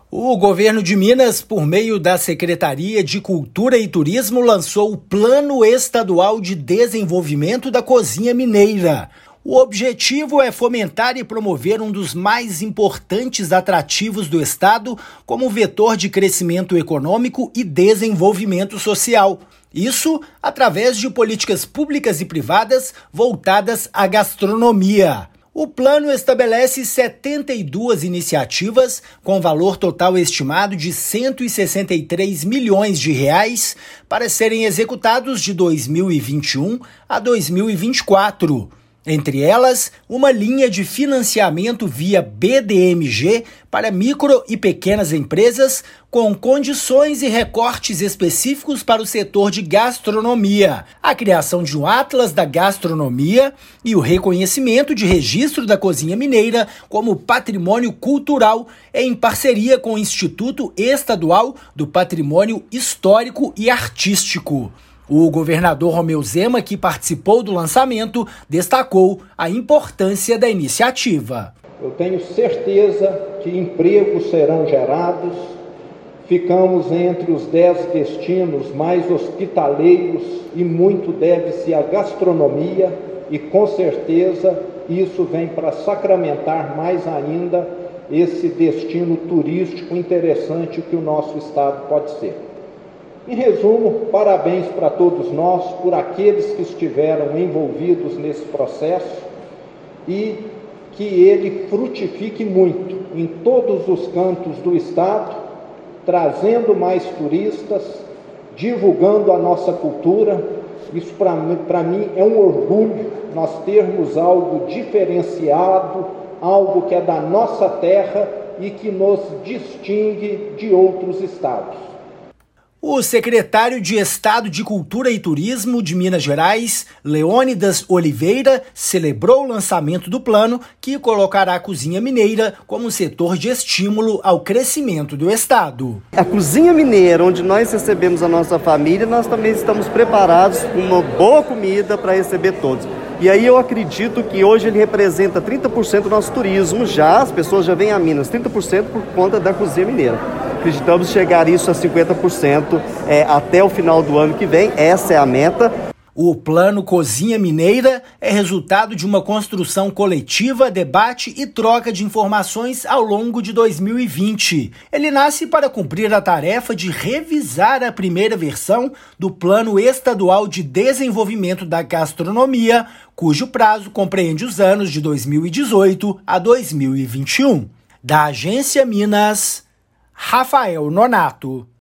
O governo de Minas, por meio da Secretaria de Cultura e Turismo, lançou o Plano Estadual de Desenvolvimento da Cozinha Mineira. O objetivo é fomentar e promover um dos mais importantes atrativos do estado como vetor de crescimento econômico e desenvolvimento social. Isso através de políticas públicas e privadas voltadas à gastronomia. O plano estabelece 72 iniciativas com valor total estimado de R$ 163 milhões para serem executados de 2021 a 2024. Entre elas, uma linha de financiamento via BDMG para micro e pequenas empresas com condições e recortes específicos para o setor de gastronomia, a criação de um Atlas da Gastronomia e o reconhecimento de registro da cozinha mineira como patrimônio cultural em parceria com o Instituto Estadual do Patrimônio Histórico e Artístico. O governador Romeu Zema, que participou do lançamento, destacou a importância da iniciativa. Eu tenho certeza que empregos serão gerados, ficamos entre os 10 destinos mais hospitaleiros e muito deve-se à gastronomia e com certeza isso vem para sacramentar mais ainda esse destino turístico interessante que o nosso estado pode ser. Em resumo, parabéns para todos nós, por aqueles que estiveram envolvidos nesse processo e que ele frutifique muito em todos os cantos do estado, trazendo mais turistas, divulgando a nossa cultura. Isso para mim é um orgulho, nós termos algo diferenciado, algo que é da nossa terra e que nos distingue de outros estados. O secretário de Estado de Cultura e Turismo de Minas Gerais, Leônidas Oliveira, celebrou o lançamento do plano que colocará a cozinha mineira como setor de estímulo ao crescimento do estado. A cozinha mineira, onde nós recebemos a nossa família, nós também estamos preparados com uma boa comida para receber todos. E aí eu acredito que hoje ele representa 30% do nosso turismo já, as pessoas já vêm a Minas, 30% por conta da cozinha mineira. Acreditamos chegar isso a 50% até o final do ano que vem, essa é a meta. O Plano Cozinha Mineira é resultado de uma construção coletiva, debate e troca de informações ao longo de 2020. Ele nasce para cumprir a tarefa de revisar a primeira versão do Plano Estadual de Desenvolvimento da Gastronomia, cujo prazo compreende os anos de 2018 a 2021. Da Agência Minas, Rafael Nonato.